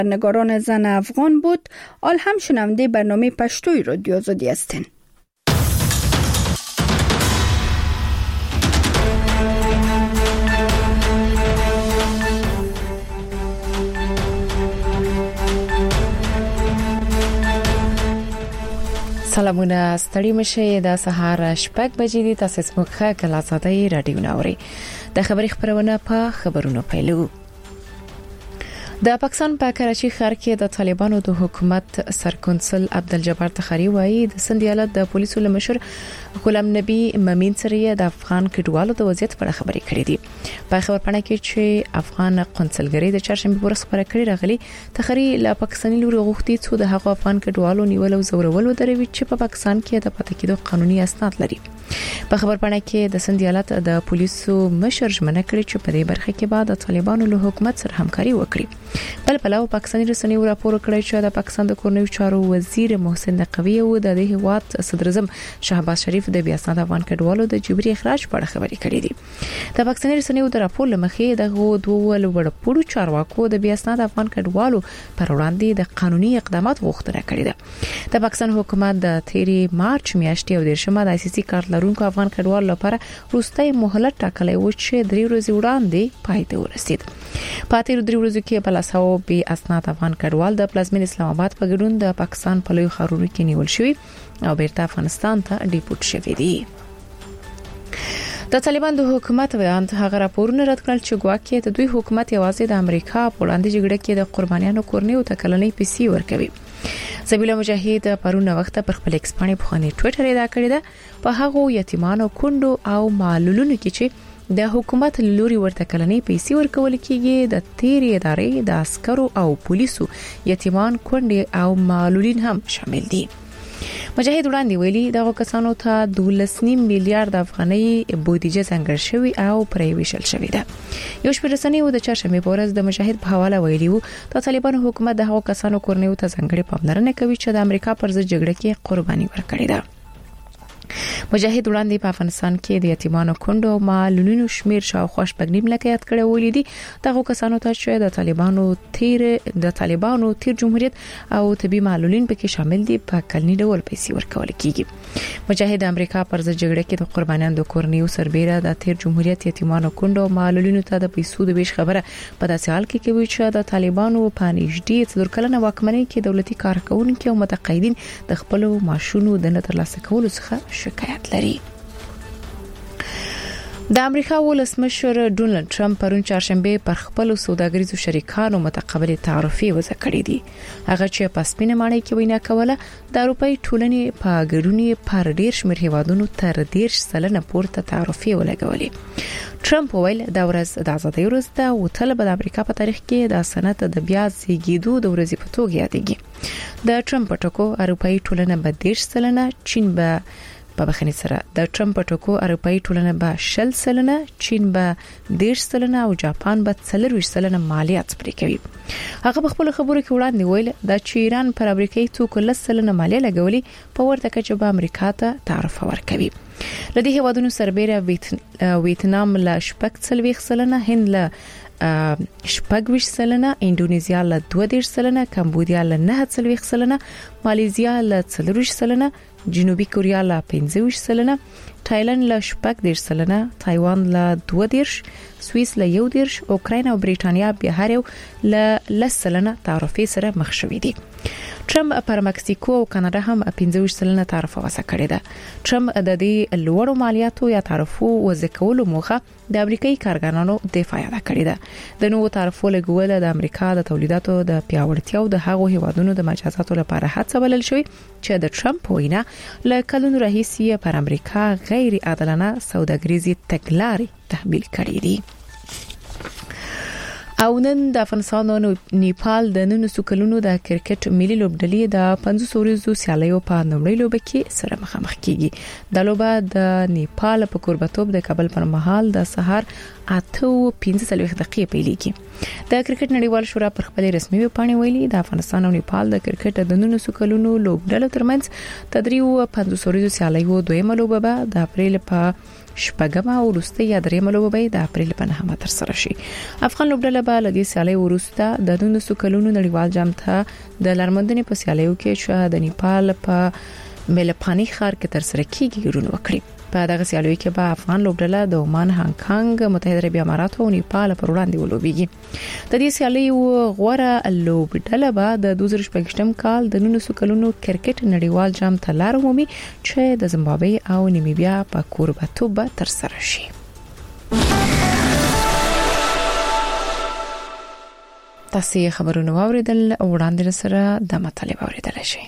نگاران زن افغان بود. آل هم شنونده برنامه پشتوی رادیو آزادی هستین. سلامونه، ستړي مشه. د سهار شپږ بجې دي. تاسو سمخه کله آزادۍ رادیو ناوري. د خبري خبرونه په خبرونو پیلو. د پاکستان په کراچي ښار کې د طالبانو د حکومت سرکنسل عبدالجبار تخاری وایي د سند ایالت د پولیسو لمشر غلام نبی مامین سره د افغان کډوالو د وضعیت په اړه خبرې کړې دي. په خبرپاڼه کې چې افغان قونسلګری د چهارشنبه ورځ خبره کړې راغلي، تخاری له پاکستاني لوري غوښتي چې د هغو افغان کډوالو نیول او زورولو دروي چې په پاکستان کې د پاتې کېدو قانوني اسناد لري. په خبرپاڼه کې د سند ایالت د پولیسو مشر ژمنه کړې چې په دې برخه کې بعد د طالبانو له حکومت سره همکاري وکړي. بل پلاو پاکستاني رسنیو راپور کړی چې د پاکستان د کورنیو چارو وزیر محسن نقوی او د هیواد صدر اعظم شهباز شریف د بیا اسناد افغان کډوالو د جبري اخراج په اړه خبرې کړې دي. د پاکستاني رسنیو د راپور لمخې د دوه لوړپوړو چارواکو د بیا اسناد افغان کډوالو پر وړاندې د قانوني اقدامات غوښتنه کړې ده. د پاکستان حکومت د 13 مارچ میاشتې او 10 د ICC کارت لرونکو افغان کډوالو لپاره وروستي مهلت ټاکلی و چې 3 ورځې وړاندې پای ته ورسید. په تیر 3 ورځو کې په لاسو بي اسناد افغان کډوال د پلازمین اسلام آباد په ګډون د پاکستان په لوی ښارونو کې نیول شوی او بیرته افغانستان ته ډیپورټ شوی دي. د طالبان د حکومت ویاند هغه راپورونه رد کړل چې ګواکې د دوی حکومت یوازې د امریکا په وړاندې جګړه کې د قربانیانو کورنیو ته کلنۍ پیسې ورکوي. سبیل مجاهد پرونه وخت پر خپل ایکس باندې په خاني ټوئیټر ادا کړی ده په هغه یتیمانو کندو او معلولونو کې چې د حکومت لوري ورته کلنۍ پیسې ورکول کیږي. د تیر ادارې د عسکرو او پولیسو یتیمان کندې او معلولین هم شامل دي. مجاهد وړاندې ویلي دغه کسانو ته 12.5 میلیارډ افغانۍ بودیجه څنګه شوی او پرې ویشل شوی ده. یو شمېر رسنیو د چهارشنبه په ورځ د مجاهد په حواله ویلي وو د طالبانو حکومت د هغو کسانو کورنیو ته ځانګړي پاملرنه کوي چې د امریکا پر ضد جګړه کې قرباني ورکړي ده. مجاهد وړاندې په افغانستان کې د یتیمانو کندو او معلولینو شمیر شاوخوا 8.5 لکه یاد کړی ولیدي. دغه کسانو ته چې د طالبانو تیر جمهوریت او طبي معلولین پکې شامل دي په کلنی ډول پیسې ورکول کیږي. مجاهد امریکا پر ضد جګړه کې د قربانیانو د کورنیو سربېره د تیر جمهوریت یتیمانو کندو او معلولینو ته د پیسو د ویش خبره په داسې حال کې کوي چې د طالبانو په نږدې 4 کلنه واکمنۍ کې دولتي کارکونکو او متقاعدین د خپل معاشونو د نه ترلاسه کولو څخه شکایت لري. د امریکا ولسمشر ډونالد ټرمپ پرون چهارشنبه پر خپل سوداګریزو شریکانو متقابل تعرفې وضع کړې دي. هغه چې په سپینه ماڼۍ کې وینا کوله د اروپאי ټولنې په ګډون پر ډیر شمېر هیوادونو تر 10% پورته تعرفې ولګولې. ټرمپ ویل دا ورځ د ازادۍ ورځ ده او تل به د امریکا په تاریخ کې د صنعت د بیا زیږیدو د ورځې په توګه یادېږي. د ټرمپ ټکو اروپאי ټولنه به 10%، چین به په بخښنې سره د ټرمپ ټکو اروپאי ټولنه به 10%، چین به 10% او جاپان به 40% مالیات پرې کوي. هغه په خپل خبرو کې وړاندې ویل د ایران پر امریکایي توکو 10% مالیه لګولي په ورته کې چې به امریکا ته تعرفه ورکوي. لدې هیوادونو سربېره ویتنام له 40%، هند له 40%، انډونیزیا له 22%، کمبودیا له 9%، مالیزیا له 40%، جنوبي کوریا له 15%، تایلند له 14%، تایوان له 2%، سوئیس له 1%، اوکراین او بریټانیا به هر یو له 10% تعرفې سره مخ شوي دي. ټرمپ پر مکسیکو او کاناډا هم 15% تعرفه وضع کړې ده. ټرمپ د دې لوړو مالیاتو یا تعرفو وضع کولو موخه د امریکایي کارګرانو دفاع کړې ده. د نوو تعرفو لګول د امریکا د تولیداتو د پیاوړتیا او د هغو هیوادونو د مجازاتو لپاره هڅه بلل شوی چې د ټرمپ وینا له کلونو راهیسې پر امریکا غیر عادلانه سوداګریزي تګلارې تحمیل کړې دي. او نن د افغانستان او نیپال د 900 کلونو د کرکټ ملي لوبډلې د 500 ورځو سیالیو په نومړی لوبه کې سره مخامخ کیږي. د لوبه د نیپال په کوربتوب د کابل پر مهال د سهار 8:15 دقیقې پیلېږي. د کرکټ نړیوال شورا پر خپل رسمي ویبپاڼه ویلي د افغانستان او نیپال د کرکټ د 900 کلونو لوبډلو ترمنځ تدریو 500 ورځو سیالیو دویمه لوبه به د اپریل په شپږمه او وروستۍ یا درېمه لوبه به د اپریل په 9 ترسره شي. افغان لوبډله به له دې سیالۍ وروسته د 19 کلونو نړیوال جام ته د لارمندنې په سیالیو کې چې د نیپال په ملپانی ښار کې ترسره کیږي ګډون وکړي. په دغه سیالیو کې به افغان لوبډله د عمان، هانګ کانګ، متحده عربي امارات او نیپال پر وړاندې ولوبېږي. د دې سیالیو غوړه لوبډله به د 2018 کال د 19 کلونو کرکټ نړیوال جام ته لار ومومي چې د زیمبابوې او نیمیبیا په کوربتوب ترسره شي. تاسو خبرونه واوریدل، وړاندې سره د مطلب اوریدل شي.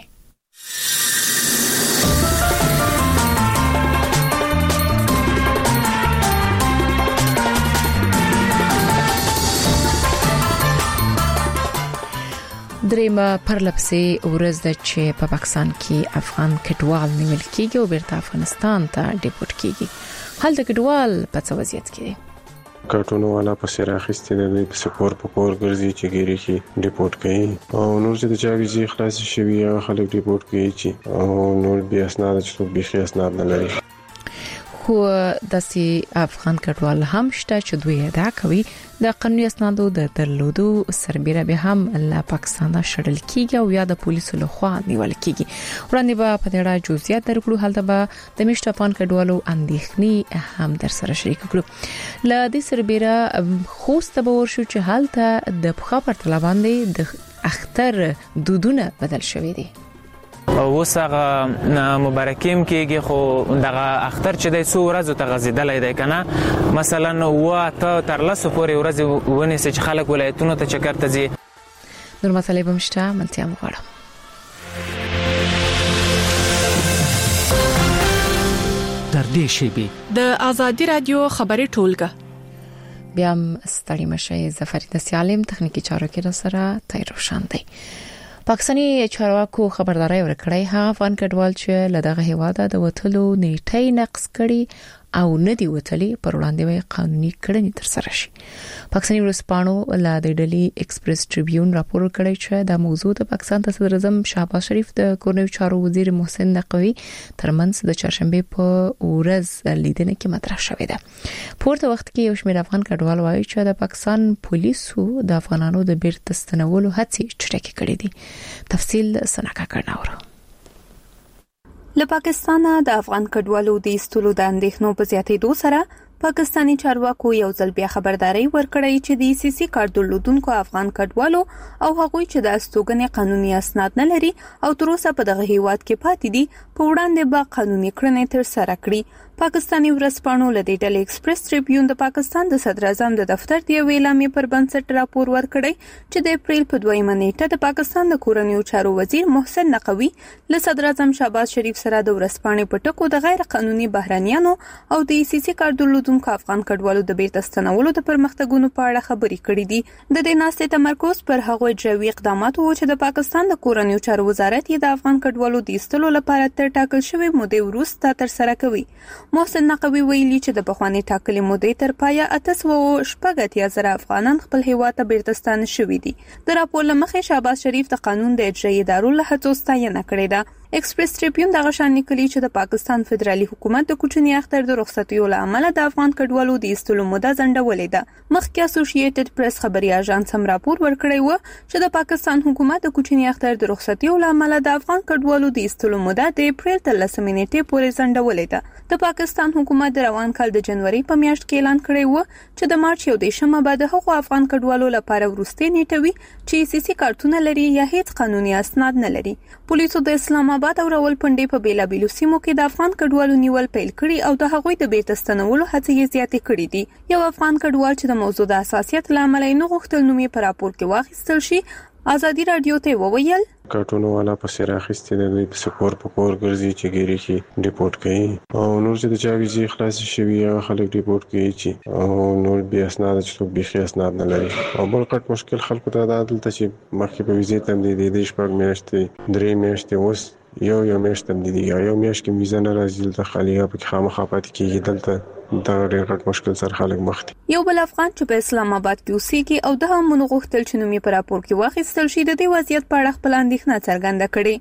دریمه پرلپسې ورځ د چې په پاکستان کې افغان کډوال نیول کېږي او بیرته افغانستان ته ډیپورټ کېږي. حال د کډوال په څه وضعیت کې دی؟ کارټونو والا په سر اخیستل دي په سپور په کور ګرځي چې ګيري کې ډیپورټ کوي او نور چې د چا ویزه خلاص شوی هغه خلک ډیپورټ کوي چې او نور بیا اسناد چې به اسناد نه لري. خو داسې افغان کډوال هم شته چې دوی ادعا کوي د قانوني اسنادو د درلودو سربېره به هم له پاکستان شړل کیږي او یا د پولیسو لخوا نیول کیږي. وړاندې به په دې اړه جزئیات درکړو. حالته به د مشت افغان کډوالو اندېښنې هم در سره شریک کړو. له دې سربېره خوست به ورشو چې حالته د پخا پر طلباندې د اختر دودونه بدل شوې دي. اوس هغه مبارکیم کېږي خو دغه اختر چې د 100 ورځې ته غزیدلای دی کنه، مثلا واته تر لاسو پورې ورځې ونیسي چې خلک ولایتونو ته چکر ته ځي. نور مسالې به مشته ملتیا مغواړم. در دې شیبه د ازادي رادیو خبري ټولګه بیا ستړي مشه ظفر د سیالم تخنیکی چارو کې سره تای روشن دی. پاکستاني چارواکو خبرداري ورکړې ها افغان کډوال چې لدغه هواده د وټلو نیټه نقص کړي او ندی وټلي پر وړاندې وي قانوني کړنې تر سره شي. پاکستاني ورسپانو لا د ډلی ایکسپریس ټریبیون راپور کړی چې د موضوع د پاکستان ته صدر اعظم شهباز شریف د کورنیو چارو وزیر محسن نقوی ترمنځ د چهارشنبه په ورځ لیدنه کې مطرح شوې ده. پورته وخت کې یو شمېر افغان کډوال وایي چې د پاکستان پولیسو د افغانانو د بیرته ستنولو هڅې چټکې کړې دي. تفصیل سناکا کړناوره. له پاکستانه د افغان کډوالو د ایستلو د اندېښنو په زیاتېدو سره پاکستاني چارواکو یو ځل بیا خبرداري ورکړی چې د سیاسي کار درلودونکو افغان کډوالو او هغوی چې د استوګنې قانوني اسناد نه لري او تر اوسه په دغه هیواد کې پاتې دي په وړاندې به قانوني کړنې تر سره کړي. پاکستاني ورسپانو له دې ډلې ایکسپریس ټریبیون د پاکستان د صدر اعظم د دفتر دی ویلامې پر بنسټ راپور ورکړی چې د اپریل په 2 نیټه د پاکستان د کورنیو چارو وزیر محسن نقوی له صدر اعظم شهباز شریف سره د ورسپانې په ټکو د غیر قانوني بهرانيانو او د سیاسي کار درلودونکو افغان کډوالو د بیرته ستنولو د پرمختګونو په اړه خبرې کړې دي. د دې ناستې تمرکز پر هغو جوړي اقدامات وو چې د پاکستان د کورنیو چارو وزارت یې د افغان کډوالو د ایستلو لپاره تر ټاکل شوی مودې وروسته تر سره کوي. محسن نقوی ویلي چې د بخواني ټاکلې مودې تر پایه 880,000 افغانان خپل هیواد ته بیرته ستانه شوي دي. د راپور لمخې شهباز شریف د قانون د اجرایي ادارو له هڅو ستاینه کړې ده. ایکسپریس ټریبیون دغه شان لیکلي چې د پاکستان فدرالي حکومت د کوچني اختر د رخصتیو لامل د افغان کډوالو د ایستلو موده ځنډولې ده. مخکې اسوسییټډ پریس خبري اژانس هم راپور ورکړی و چې د پاکستان حکومت د کوچني اختر د رخصتیو لامل د افغان کډوالو د ایستلو موده د اپریل 13 نیټې پورې ځنډولې ده. د پاکستان حکومت د روان کال د جنوري په میاشت کې اعلان کړی و چې د مارچ 1 بعد هغه افغان کډوالو لپاره وروستي نیټه وي چې سیاسي کارتونه لري یا هیڅ قانوني اسناد نه لري. پولیسو د اسلام آباد او راولپنډي په بیلابیلو سیمو کې د افغان کډوالو نیول پیل کړي او د هغوی د بیرته ستنولو هڅې یې زیاتې کړې دي. یو افغان کډوال چې د موضوع د حساسیت لامل یې نه غوښتل نوم یې په راپور کې واخیستل شي ازادي رادیو ته وویل کارټونو والا په سر اخیستل دي په سپور په کور ګرځي چې ګيري کې ډیپورټ کوي او نور چې د چا ویزه خلاص شوی هغه خلک ډیپورټ کوي چې او نور بیا اسناد چې به اسناد نه لري. او بل کټ مشکل خلکو ته عدالت چې مخکې په ویزه تم دي د شپږ میاشتې 3 میاشتې اوس یو میاشت تم دي یو میاشت کې ویزه نه راځي د خالیه په خامخا پاتې کېږي. دلته دا ډېر غټ مشکل سره خلک مخ دي. یو بل افغان چې په اسلام آباد کې اوسېږي او د هم غوښتل چې نومي پر راپور کې واخیستل شي د دې وضعیت په اړه خپل اندېښنه څرګنده کړې.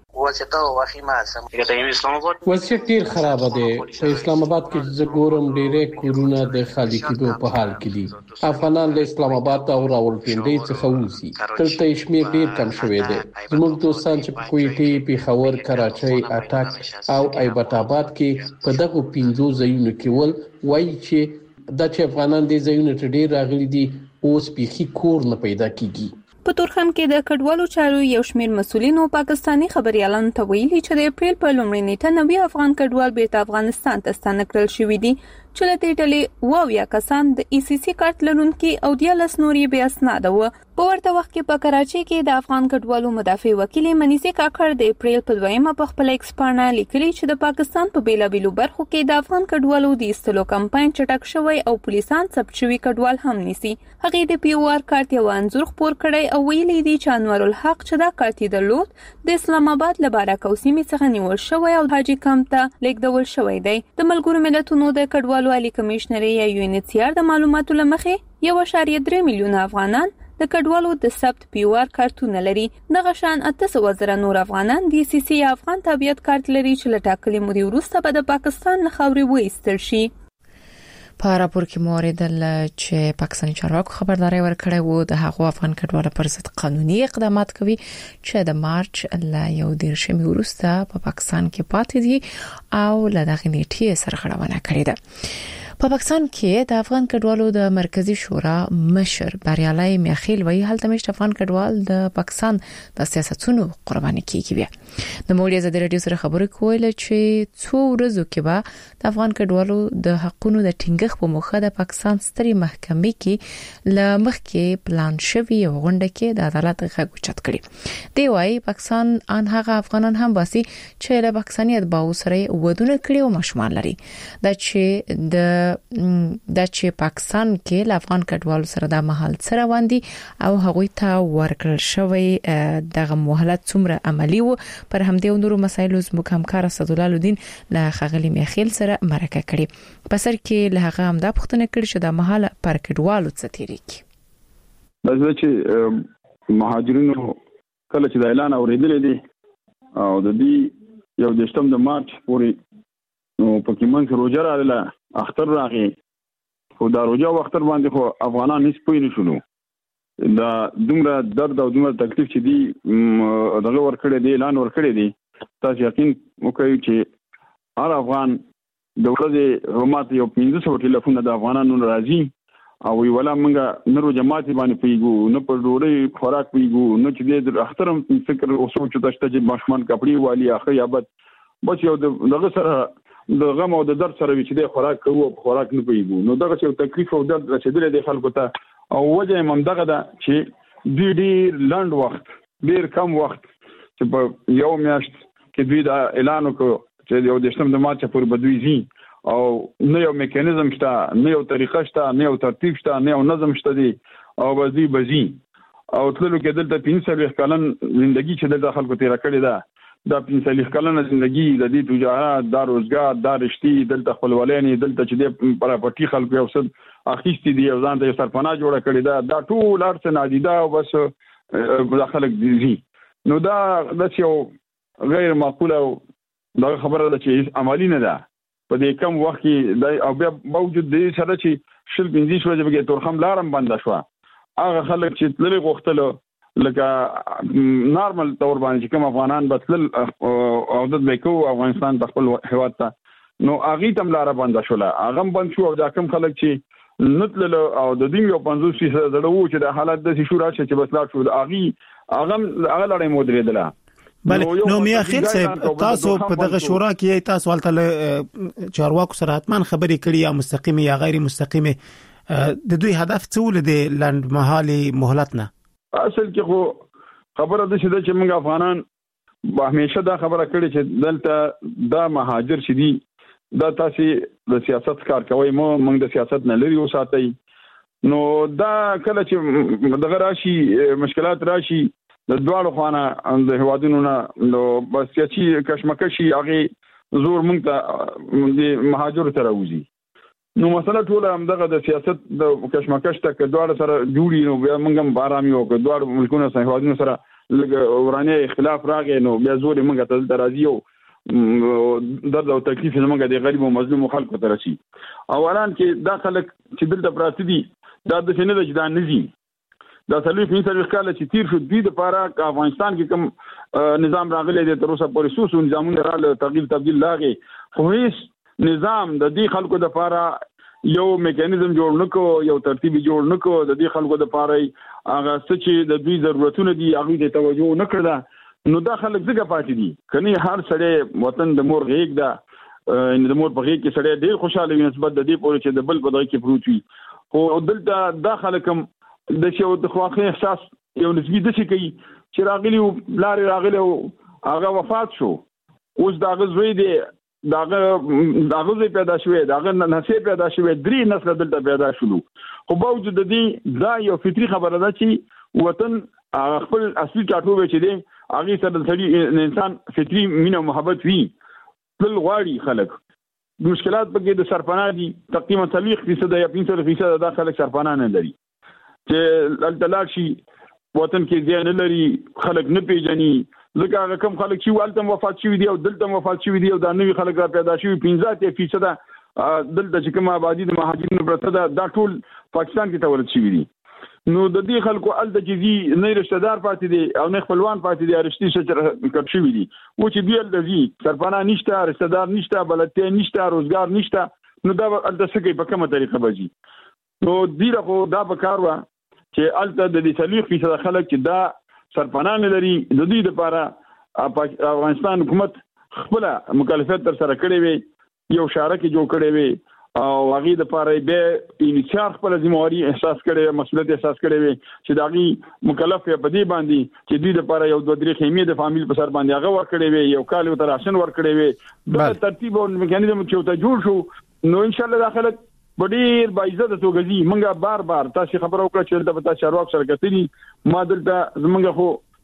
وضعیت ډېر خراب دی. په اسلام آباد کې زه ګورم ډېرې کورونه د خالي کېدو په حال کې دي. افغانان له اسلام آباد او راولپنډۍ څخه وځي. دلته شمېر ډېر کم شوی دی. زموږ دوستان چې په کویټې، پیښور، کراچۍ، اټک او ایبټ آباد کې په دغه 5 ځایونو کې ول وایي چې د افغانان د ځایونو ته ډېر راغلي دي اوس بيخي کور نه پیدا کیږي. په تورخم کې د کډوالو چارو یو شمېر مسؤلینو پاکستانی خبريالانو ته ویلي چې د اپریل په لومړۍ نیټه 90 افغان کډوال بیرته افغانستان ته ستانه کړل شوي دي چې له دې ډلې 20 کسان د ECC کارت لرونکي او 14 نورې بې اسناده وو. په ورته وخت کې په کراچۍ کې د افغان کډوالو مدافع وکیل منیزه کاکړ د اپریل په 2مه په خپل ایکس پاڼه لیکلي چې د پاکستان په بیلابیلو برخو کې د افغان کډوالو د ایستلو کمپاین چټک شوی او پولیسان ثبت شوی کډوال هم نیسي. هغه د POR کارت یو انځور خپور کړی او ویلي دي چې انور الحق چې دا کارت درلود د اسلام آباد لباره کوسیمې څخه نیول شوی او حاجی کمپ ته لیږدول شوی دی. د ملګرو ملتونو د کډوالو عالی کمشنر یا UNHCR د معلوماتو لمخې 1.3 میلیون افغانان د کډوالو د ثبت POR کارتونه لري. دغه شان 800,000 نور افغانان د ECC افغان تابعیت کارت لري چې له ټاکلې مودې وروسته به د پاکستان له خاورې وایستل شي. په راپور کې موریدل چې پاکستاني چارواکو خبرداري ورکړې وو د هغو افغان کډوالو پر ضد قانوني اقدامات کوي چې د مارچ ل 11 وروسته په پاکستان کې پاتې دي او له دغه نیټې سره خړونه کړې ده. په پاکستان کې د افغان کډوالو د مرکزی شورا مشر بریالي میاخیل وایي هلته مشت افغان کډوال د پاکستان د سیاستونو قرباني کیږي. د مولیا زده رادیو سره خبرې کوله چې څو ورځې کې به د افغان کډوالو د حقوقو د ټینګښت په موخه د پاکستان ستري محکمې کې لمخ کې پلان شوی او غونډه کې د عدالت غږ اوچت کړي. دی وایي پاکستان ان هغه افغانان هم باسي چې له پاکستاني اتباعو سره ودونه کړي او مشمال لري. دا چې پاکستان کې له افغان کډوالو سره د محل سره وندي او هغوی ته ورکړل شوی دغه مهلت څومره عملی وو. پر همدې نورو مسایلو زموږ همکار اسدالله لودین له خغلی میخیل سره مرکه کړي. په سر کې له هغه هم دا پوښتنه کړې چې د محل پر کډوالو څه تیری کی. دا چې مهاجرینو کله چې د اعلان اوریدل دي او د دې یو د مارچ پورې نو پکې من روزه راغله اختر راغی خو دا روزه وختر باندې خو افغانان هیڅ پوی نه شول. دا دومره درد او دومره تکلیف چې دی دغه ورکړی دی اعلان ورکړی دی تاسو یقین وکړئ چې هر افغان د ورځې همات یو 500 ټلیفون د افغانانو راځي او ویلا موږ نورو جماعت باندې پیګو نه پر ډوړې خوراک پیګو نه چې د اخترم فکر او سوچ تاسو ته ماشمان کپڑے والی اخر یابت بس یو دغه سره د غم او د درد سره چې د خوراک کوو خوراک نه پیګو نو دغه یو تکلیف او درد رسیدل د خلکو ته او وجه هم دغه ده چې ډیر لاند وخت ډیر کم وخت چې په یو میاشت کې دوی دا اعلان وکړ چې یو د مارچ پر بدوي زی او نه یو میکانیزم شته نه یو طریقه شته نه یو ترتیب شته نه یو نظم شته دی او بزی او تللو کې دلته 500 کلن ژوندۍ چې د خلکو تیر کړی ده دا 500 کلن ژوندۍ د دې تجارت د روزګار د رشتي دلته خپلولانې دلته چې د پراپرټي خلکو یو څه اخیستي دي او ځان ته سرپناه جوړه کړی دا ټول ارڅ نادیده او بس خلک دي نو دا یو غیر معقوله دا خبره ده چې عملی نه ده په دې کم وخت کې او بیا موجود دي سره چې شل 15 ورځې بګې تورخم لارم بند شو هغه خلک چې تللی غوښتل لکه نارمل تور باندې کوم افغانان بتل او د بیکو افغانستان د خپل هیواد ته نو اغه تم لار بند شو هغه بند شو او دا کوم خلک چې نتل او د دې یو 50% دړو چې د حالت د شورا چې بس لا شو اغه لړۍ مودریدله بله نو میاخیل صاحب تاسو په دغه شورا کې تاسو ولته چارواکو سره حتمان خبرې کړې یا مستقیمه یا غیر مستقیمه د دوی هدف څه ولدي لاند محالي مهلت نه اصل کې خو خبره ده چې موږ افغانان همیشه دا خبره کړې چې دلته دا مهاجر شدي دا تاسو د سیاست کار کوي موږ د سیاست نه لري وساتئ نو دا کله چې دغه راشي مشکلات راشي د دوړو خوانه د هوادونو نه نو بس چې کشمکشي هغه زور مونږ ته د مهاجر تر راوځي نو مسله ټول هم دغه د سیاست د کشمکش ته کډوال سره جوړي نو بیا موږ هم بارامي او کډوال ملکونو سره هوادونو سره لږ ورانه اختلاف راغی نو بیا زوري موږ ته درازي او درد او تکلیف موږ د غریب او مظلوم خلکو ته رسي. اولان کې دا خلک چې دلته پراته دي دا د شنه د جدان نزي دا سلوي په سر وکاله چې تیر شو د لپاره افغانستان کې کوم نظام راغلی دی تر اوسه پورې سوسو نظامونه راغله تغییر تبديل لاغي خو هیڅ نظام د دې خلکو د لپاره یو میکانیزم جوړ نکو یو ترتیب جوړ نکو د دې خلکو د لپاره هغه څه چې د دوی ضرورتونه دي هغه ته توجه نکړه نو دا خلک څنګه پاتې دي کني هر سړی وطن د مور غیږ ده ان د مور په غیږ کې سړی ډیر خوشاله وي نسبت د دې پورې چې د بل په دغه کې پروت وي خو دلته دا خلکم د شو د خواخې احساس یو نسبی د شي کوي چې راغلی لارې راغلی هغه وفات شو اوس دا غزوی دی داغه پیدا شوی داغه نسې پیدا شوی درې نسل دلته پیدا شول خو باوجود د دې دا یو فطری خبره ده چې وطن خپل اصلي ټاټوبه چې دی هغه سره د سړي انسان فطری مینه محبت وي بل غواړي خلک مشکلات پکې د سرپناه دي تقریبا 30% یا 50% د خلک سرپناه نه لري چې التلاشي وطن کې ځای نه لري خلک نه پیژني لکه هغه کم خلک چې والته وفات شوی دی او دلته وفات شوی دی او دا نوې خلک را پیدا شوی 15% دلته چې کوم آبادی د مهاجرینو پرته دا ټول پاکستان کې تولد شوی دي نو د دې خلکو ال د جزي نه رشتہ دار پاتې دي او نه خپلوان پاتې دي رشتي سره کټ شوی دي و چې دی ال دزي سرپناه نشته رشتہ دار نشته بلته نشته روزګار نشته نو دا ال د سګي په کومه طریقه بږي نو دیره خو دا بکاروا چې الته د دې سلیخ فیصد خلک چې دا سرپناه نه لري د دې لپاره افغانستان حکومت خپل مکلفیت تر سره کړی وي یو شارک جوړ کړی وي او هغه د لپاره به انشاء خپل ذمہواری احساس کړي مسؤلیت احساس کړي وي چې داغي مکلف په دې باندې چې دې لپاره یو دوه درې خیمه د فامیل په سر باندې هغه ور کړی وي یو کال تر راشن ور کړی وي دا ترتیب او میکانیزم چې ته جوړ شو نو ان شاء الله داخله ډیر باعزت توګه منګه بار تاسو خبرو کړ چې دلته تاسو چارواک سره کتلی ما دلته زمونږ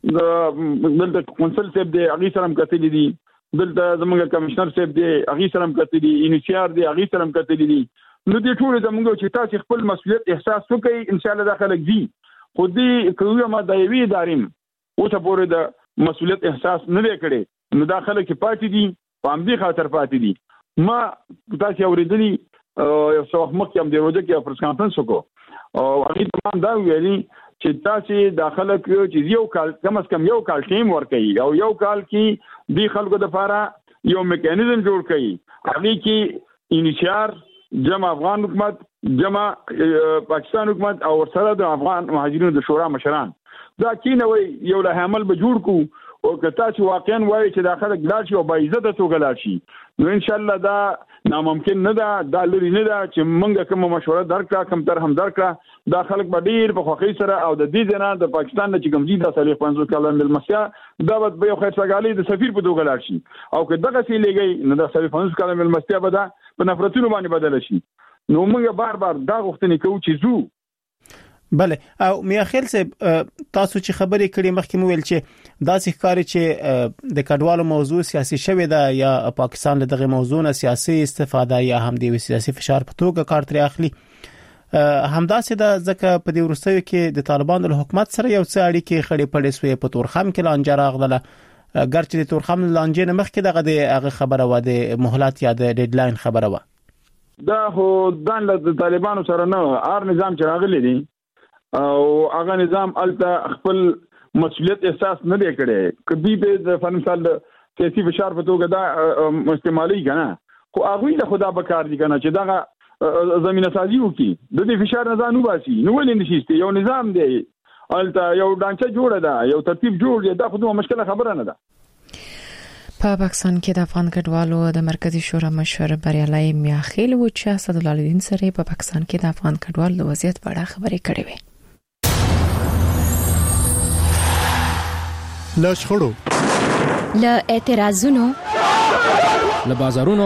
خو دلته کونسل صاحب دی هغه سره کتلی دي دلته زمونږ کمشنر صاحب دی هغه سره کتلی انیشیار دی هغه سره کتلی دي نو دې ټول زمونږ چې تاسو خپل مسؤلیت احساس وکړئ ان شاء الله داخله دي خو دې کومه ما دایوي داریم او ته پورې د مسؤلیت احساس نه وکړي نو داخله کې پاتې دي په همدې خاطر پاتې دي ما تاسو اوریدلی یو څو مخکې هم د روزه کې پرس کانفرنس وکړو او هغه تمام دا ویلي چې تاسو داخله کې چې یو کال کم از کم یو کال ټیم ورکړي او یو کال کې د خلکو د لپاره یو میکانیزم جوړ کړي هغه کې انشار جمع افغان حکومت جمع پاکستان حکومت او سره د افغان مهاجرینو د شورا مشران دا کینوي یو له عمل به جوړ کو او کته چې واقعا وایي چې داخله ګلاشي او باعزت توګه لاشي نو ان شاء الله دا ناممکن نه ده دا لري نه ده چې موږ کوم مشوره درکړه کوم تر هم درکړه دا خلک به ډیر په خوخي سره او د دې ځنا د پاکستان نه چې کوم دي د 50 کلن ملمسیا دا به یو خیر سګالي د سفیر په توګه لاشي او که دغه سی لګي نو د 50 کلن ملمسیا به دا په نفرتونو باندې بدل شي نو موږ بار دا غوښتنه کوو چې زو بله او میاخیل صاحب تاسو چې خبرې کړې مخکې مو ویل چې داسې ښکاري چې د کډوالو موضوع سیاسي شوی ده یا پاکستان له دغه موضوع نه سیاسي استفاده یا هم د سیاسي فشار په توګه کار ترې اخلي همداسې د ځکه په دې ورستیو کې د طالبانو له حکومت سره یو څه اړیکې خړې پړې سوې په تورخم کې لانجه راغله ګرچې د تورخم لانجه نه مخکې دغه هغه خبره و د مهلت یا د ډیډلاین خبره و دا هو د طالبانو سره نه هر نظام چې راغلی دی او هغه نظام الته خپل مسؤلیت احساس نه دی کړی کبي به د فنسال سیاسي فشار په توګه دا استعمالي کنه خو هغه له خدا بکار دي کنه چې دا زمينه سازي وکي د دې فشار نه ځانو باسي نو ولې نشي یو نظام دی الته یو ډانچه جوړه ده یو ترتیب جوړ دی دا خو دوه مشکله خبره نه ده په پاکستان کې د افغان کډوالو د مرکزی شورا مشر بریالي میاخیل و چې اسدالله الدین سره په پاکستان کې د افغان کډوالو د وضعیت په اړه خبرې کړې وې له شخړو له اعتراضونو له بازارونو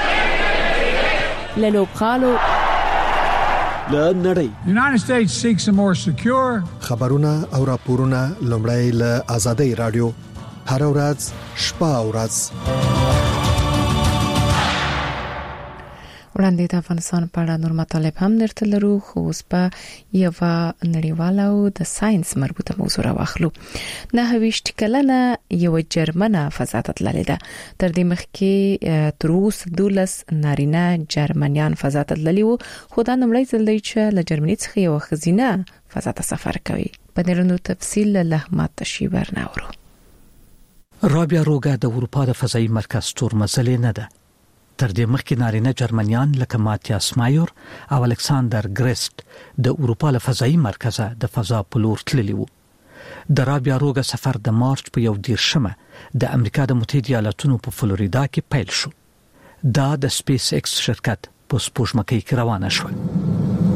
له لوبخالو له نړۍ United States seeks a more secure خبرونه او راپورونه لومړی له آزادۍ رادیو هر ورځ شپه او ورځ وړاندې د افغانستان په اړه نور مطالب هم درته لرو، خو اوس په یو نړیواله او د ساينس مربوطه موضوع راوخلو. 29 کلنه یو جرمنه فضا ته تللې ده. تر دې مخکې تر اوسه 12 نارینه جرمنیان فضا ته تللي وو، خو دا لومړی ځل دی چې له جرمني څخه یو ښځینه فضا ته سفر کوي. په دې تفصیل له احمد تشیبر ناورو. رابیا روګه د اروپا د فضایي مرکز تورمزلې نه ده. تر دې مخکې نارینه جرمنیان لکه ماتیاس مایور او الکساندر ګریسټ د اروپا له فضایي مرکزه د فضا په لور تللي وو. د رابیا روګه سفر د مارچ په 11 د امریکا د متحده ایالاتونو په فلوریدا کې پیل شو. دا د سپیس ایکس شرکت په سپوږمکۍ کې روانه شو.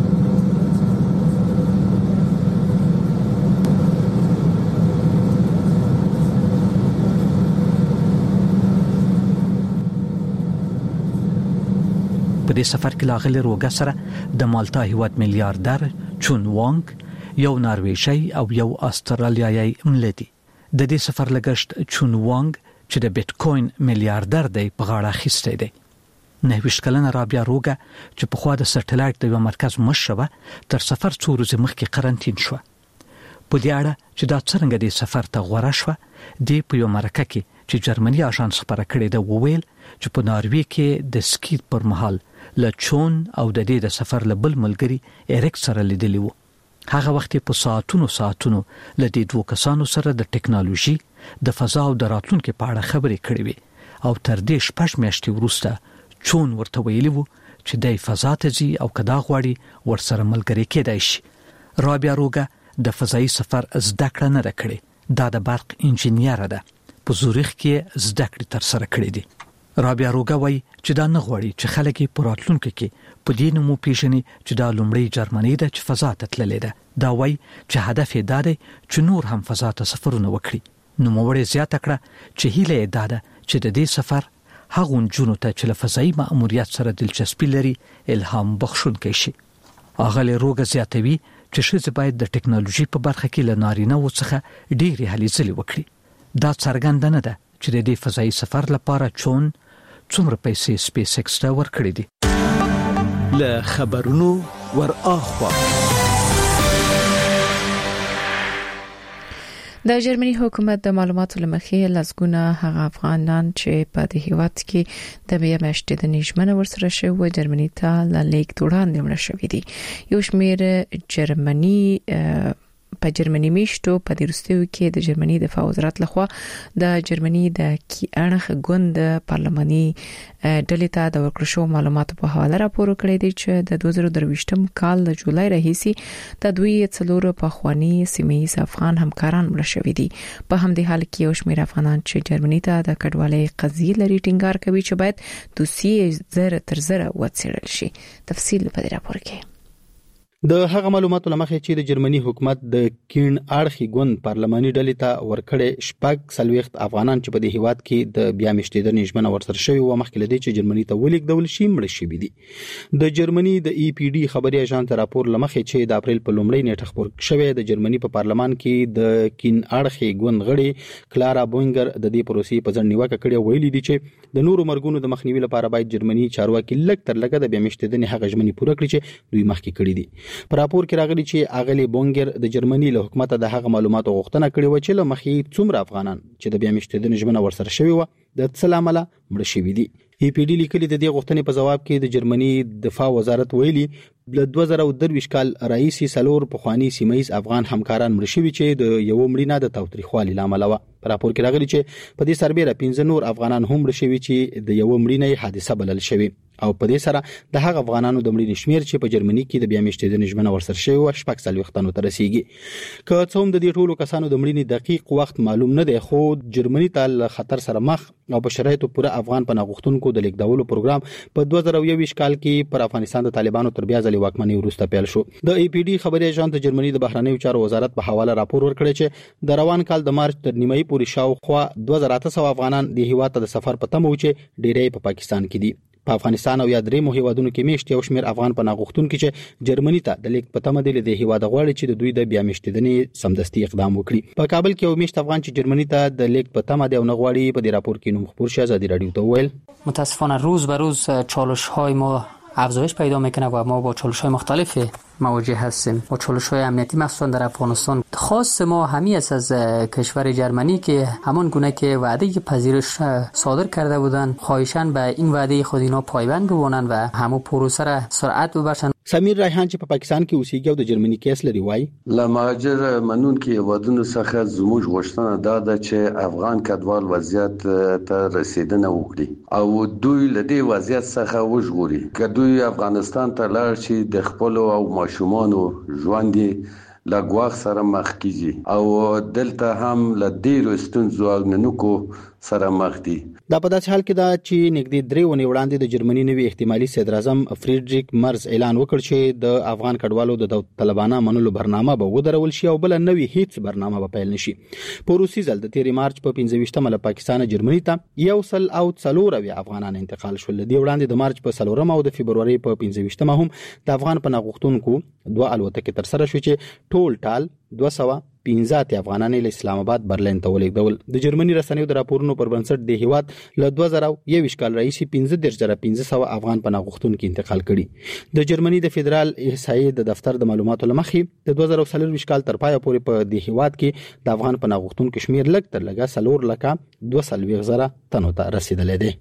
په دې سفر کې لاغلي روګه سره د مالټا هیواد میلیارډر چون وانګ، یو نارویجی او یو استرالیایي ملدي. د دې سفر لګښت چون وانګ چې د بیتکوین میلیارډر دی په غاړه اخیستی دی. 29 کلنه رابیا روګه چې په خوا د سټلایټ د یو مرکز مشره تر سفر څو ورځې مخکې قرنټین شو. په دې اړه چې دا څنګه د سفر ته غوړه شو، د په یو مرکه کې چې جرمني آژانس خبره کړې ده وویل چې په ناروی کې د سکی پر مهال له چون او د دې د سفر له بل ملګری ایریک سره لیدلی وو. هغه وخت په ساعتونو له دې دوه کسانو سره د ټکنالوژي د فضا او د راتلونکو په اړه خبرې کړې وي، او تر دې 6 میاشتې وروسته چون ورته ویلی وو چې د فضا ته ځي او کدا غواړي ورسره ملګری کېدای شي. رابیا روګه د فضایي سفر زده کړه نه کړې، دا د برق انجینیر ده. په زوریخ کې زده کړې تر سره کړې دي. رابیا روګه وایي چې دا نه غواړي چې خلک په راتلونکو کې په دې نومو پیژني چې دا لومړی جرمني ده چې فضا ته تللې ده. دا وایي چې هدف یې دا دی چې نور هم فضا ته سفرونه وکړي. نو موږ زیاته کړه چې هیله یې دا ده چې د دې سفر هغه جنونو ته چې له فضایي مأموریت سره دلچسپي لري الهام بخښونکی شي. اغه روګه زیاتوي چې ښځې باید د ټکنالوژي په برخه کې له نارینه و څخه ډېرې هلې ځلې وکړي. دا څرګنده نه ده چې د دې فضایي سفر لپاره چون څومره پیسې سپیس ایکس ته ورکړې دي. له خبرونو ور اخوا د جرمني حکومت د معلوماتو لمخې لزګونه هغه افغانان چې په دې هیواد کې د بیا مشته د نجمنه ورسره شوی جرمني ته ل لیک وړاندې مړ شوی دي. یو شمیر جرمني په جرمني میشتو په دې وروستیو کې د جرمني دفاع وزارت لخوا د جرمني د کی اړخ ګوند پارلماني ډلې ته د ورکړشو معلوماتو په حواله راپور کړی دی چې د 2023م کال د جولای راهیسي د دوی څلور په خواني سیمه‌یز افغان همکاران مړ شوي دي. په همدې حال کې یو شمېر افغانان چې جرمني ته د کډوالۍ قضیې لري ټینګار کوي چې باید دوسیه زره تر زره وڅېړل شي. تفصیل په دې راپور کې د هغه معلوماتو لمخې چې د جرمني حکومت د کین اړخي ګوند پارلماني ډلې ته ورکړې شپږ سلويخت افغانان چې په دې هیواد کې د بیا مشتیدنې نجمنه ورسره شوی و مخکې لدی چې جرمني ته ولیکدول شي مړ شي دي. د جرمني د ای پی ډي خبري اژانس راپور لمخې چې د اپریل په لومړۍ نیټه خبر شوی د جرمني په پارلمان کې د کین اړخي ګوند غړي کلارا بوینګر د دې پروسې په ځن نیوکه کړې ویلي دي چې د نورو مرګونو د مخنیوي لپاره باید جرمني چارواکي لږ تر لږه د بیا مشتیدنې حق ژمنې پوره کړي چې دوی مخکې کړی دي. په راپور کې راغلي چې اغلی بونګر د جرمني له حکومت د هغه معلوماتو غوښتنه کړې و چې له مخې څومره افغانان چې د بیا مشتیدنې ژمنه ورسره شوی و د سلامله مړ شوی دي. ای پی ډي لیکلي د دې غوښتنې په جواب کې د جرمني دفاع وزارت ویلي د 2023 کال رئیسي سلور په خواني سیمه‌یز افغان همکاران مړ شوي چې د یو مړینه د تاوتریخوالي لامل و. په راپور کې راغلي چې په دې سربېره 15 نور افغانان هم مړ شوي چې د یو مړینې حادثه بلل شوی او په دې سره د هغه افغانانو د مړینې شمیر چې په جرمني کې د بیا مشتیدنې ژمنه ورسره شوی و شپږ سلويختانو ته رسیدي. که څه هم د دې ټولو کسانو د مړینې دقیق وخت معلوم نه دی خو جرمني ته خطر سره مخ او په شرایطو پوره افغان پناه غوښتونکو د لیکدولو پروګرام په 2021 کال کې پر افغانستان د طالبانو تر بیا ځلې واکمنۍ وروسته پیل شو. د ای پی ډي خبري اژانس د جرمني د بهرنیو چارو وزارت په حواله راپور ورکړی چې د روان کال د مارچ تر نیمایي پورې شاوخوا 2800 افغانان د هیواد ته د سفر په تمه و چې ډیری په پاکستان کې دي. په افغانستان او یا درې هیوادونو کې میشت یو شمېر افغان پناه غوښتونکي چې جرمني ته د لیک په تمه دي د هیواد غواړي چې د دوی د بیا مشتیدنې سمدستي اقدام وکړي. په کابل کې یو میشت افغان چې جرمني ته د لیک په تمه دی او نه غواړي په دې راپور کې نوم خبر شي ازادي رادیو ته ویل متاسفانه روز به روز چالش‌های ما افزایش پیدا میکنه و ما با چالش‌های مختلف مواجه هستیم. با چالش‌های امنیتی مخصوصا در افغانستان. خاص ما همی است از کشور جرمنی که همان گونه که وعده پذیرش صادر کرده بودند خواهشاً به این وعده خود اینا پایبند بمونن و همو پروسه را سرعت ببخشن. سمیر ریحان چې په پاکستان کې اوسېږي او د جرمني کیس لري وای له مهاجر منون کې ودونو څخه زموږ غوښتنه دا ده چې افغان کډوال وضعیت ته رسیدنه وکړي او دوی له دې وضعیت څخه وژغوري که دوی افغانستان ته لاړ شي د خپل او ماشومانو ژوند لا ګواښ سره مخ کیږي او دلته هم له ډیرو ستونزو او ننوکو سره مخ دي. دا په داسې حال کې دا چې نږدې 3 ونې وړاندې د جرمني نوي احتمالي صدر اعظم فریډریک مرز اعلان وکړ چې د افغان کډوالو د طالبانو منلو برنامه به ودرول شي او بل نوې هیڅ برنامه به پیل نشي. په روسي ځل د 13 مارچ په 15 له پاکستان جرمني ته 140 افغانان انتقال شول. د وړاندې د مارچ په 4 او د فبرवरी په 15 هم د افغان پناهغوښتونکو 2 الوتکې تر سره شو چې ټول ټال 215 افغانان له اسلام آباد برلین ته ولېږدول. د جرمني رسنیو د راپورونو پر بنسټ د هیواد له 2021 کال راهیسې 15500 افغان پناهغوښتونکو انتقال کړي. د جرمني د فدرال احصایې د دفتر د معلوماتو لمخې د 2024 کال تر پایه پورې په د هیواد کې د افغان پناهغوښتونکو شمیر لږ تر لږه 4,240,000 تنو ته رسیدلی دی.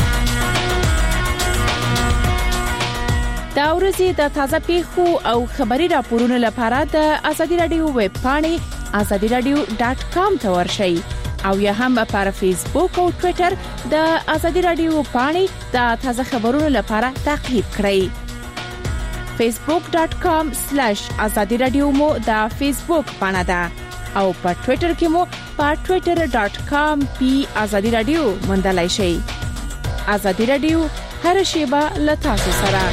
دا ورځې د تازه پیښو او خبري راپورونو لپاره د ازادي رادیو ویب پاڼې azadiradio.com ته ورشئ او یا هم پر فیسبوک او ټوئیټر د ازادي رادیو پاڼې د تازه خبرونو لپاره تعقیب کړئ. facebook.com/azadiradio مو د فیسبوک پاڼه ده او په ټوئیټر کې مو په twitter.com/azadiradio موندلای شئ. ازادي رادیو هر شیبه له تاسو سره.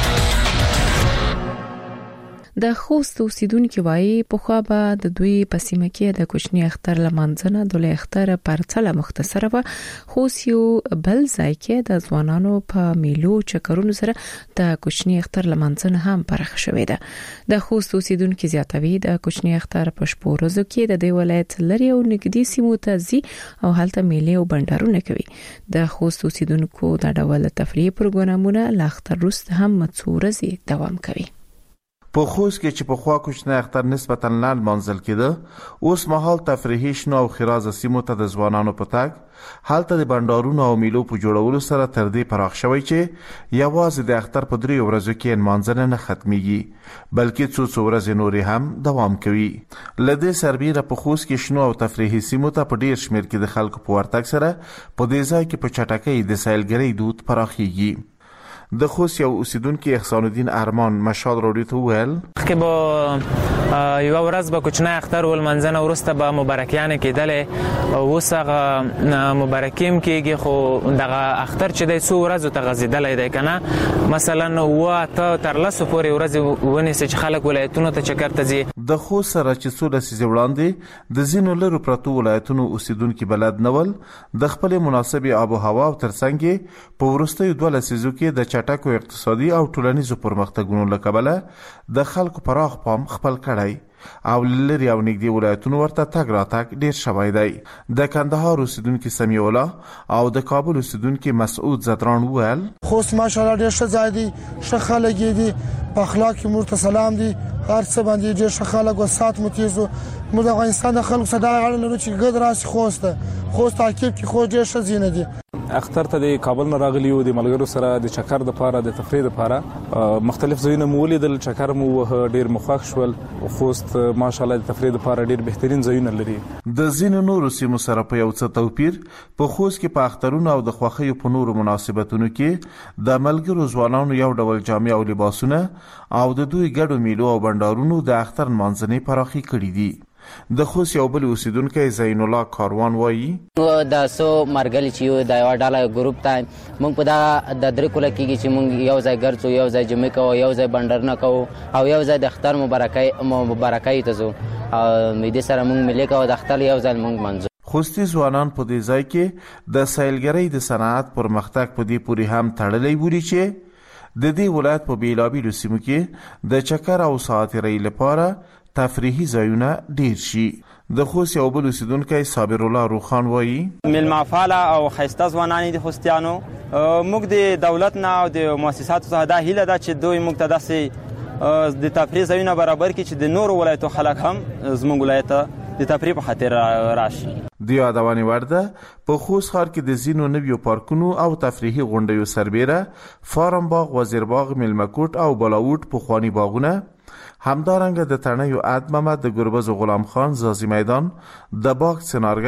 د خوست اوسیدونکو وایي په خو به د دوی په سیمه کې د کوچنی اختر لمانځنه د اختر پرڅله مختصره و خو یو بل ځای کې د ځوانانو په میلو چکرونو سره د کوچنی اختر لمانځنه هم پرخ شوې ده. د خوست اوسیدونکو زیاتوي د کوچنی اختر په شپورزو کې د دې ولایت لري او نګدي سیمو ته ځي او هلته میلې او بندرونه کوي. د خوست اوسیدونکو د ډول تفریح پروګرامونه لا اختر وروسته هم مڅورزي دوام کوي. په خوست کې چې په خوا کوچنی اختر نسبتا لاند منزل کېده اوس مهال تفریحي شنو او خراز سیمو ته د ځوانانو په تاګ حالت د بندرونو او میلو په جوړولو سره تر دې پراخ شوی چې یوازې د اختر په 3 ورځو کې منځنه نه ختميږي بلکې څو ورځې نورې هم دوام کوي. لدې سربېره په خوست کې شنو او تفریحي سیمو ته په ډیر شمیر کې د خلکو په ورتګ سره په دې ځای کې په چټکۍ د سیلګرۍ دود پراخیږي. د خوست یو اوسیدونکو احسان الدین ارمان مشال رادیو ته ویل که با یو ورځ به کوچنی اختر ول منځنه ورسته به مبارکیان کېدل وسغه مبارکیم کېږي خو دغه اختر چې د څو ورځو ته غزیدلې دی کنه مثلا واته تر لاسو پورې ورځ ونی چې خلک ولایتونو ته چکر ته ځي. د خوست سره چې څو لسیزې وړاندې د زینو لرو پرتو ولایتونو اوسیدونکو بلد نول د خپل مناسبه آب او هوا او ترڅنګ په ورستیو 2 لسیزو کې د چټکو اقتصادي او ټولنیزو پرمختګونو لکبله د خلکو پراخ پام خپل کړی او لری او نګدي ولایتونو ورته تګ راتګ ډیر شوی دی. د کندهار اوسیدونکو سمیع الله او د کابل اوسیدونکو مسعود زدران ویل خوست ماشاءالله ډیر ښه ځای دی ښه خلک دي په اخلاق کې مرته سلام دي هر څه باندې ډیر ښه خلک او سات متیزو موږ د افغانستان د خلکو صدا اړه لرو چې ګډ راسي خوست تعقیب کې خو ډیر ښه زینه دي. اختر ته د کابل نه راغلی او د ملګرو سره د چکر د پاره د تفریح د پاره مختلف ځایونه مولیدل چکر مو ډیر مخاخ شول خوست ماشاءالله د تفریح د پاره ډیر بهترین ځایونه لري. د زین نورو سیمو سره په یو څه توپیر په خوست کې په اخترونو او د خوخي په نورو مناسبتونو کې د ملګرو ځوانانو یو ډول جامې او لباسونه او د دوی ګډو میلو او بندرونو د اختر منځنۍ پراخي کړې دي. د خوست یو بل اوسیدونکو زین الله کاروان وایي د سو مرګل چې د یو ډاله ګروپ ته موږ په دا د درې کوله کېږي چې موږ یو ځای ګرځو یو ځای جمع کوو یو ځای بندرونه کوو او یو ځای د اختر مبارکۍ ته ځو او دې سره موږ ملي کوو د اختر یو ځای موږ منځو. خوستي ځوانان په دې ځای کې د سیلګرۍ د صنعت پرمختګ په دې پوري هم تړلې بوري چې د دې ولایت په بیلابیلو سیمو کې د چکر او ساعترۍ لپاره تفریحي ځایونه ډیر شي. د خوست یو بل اوسیدونکو صابر الله روخان وایي ملمافاله او خیسته ځوانان دي خوستیانو موږ د دولت نه او د مؤسساتو څخه دا هیله ده چې دوی موږ ته داسې د تفریح ځایونه برابر کړي چې د نورو ولایتو خلک هم زموږ ولایت ته د تفریح په خاطر راشي. د یادونې وړ ده په خوست ښار کې د ځینو نویو پارکونو او تفریحي غونډیو سربیره فارم باغ، وزیر باغ، میلمکوټ او بالاوټ پخواني باغونه، همدارنګه د تڼیو عد محمد، د ګربز غلام خان، زازی میدان، د باغ سنارګی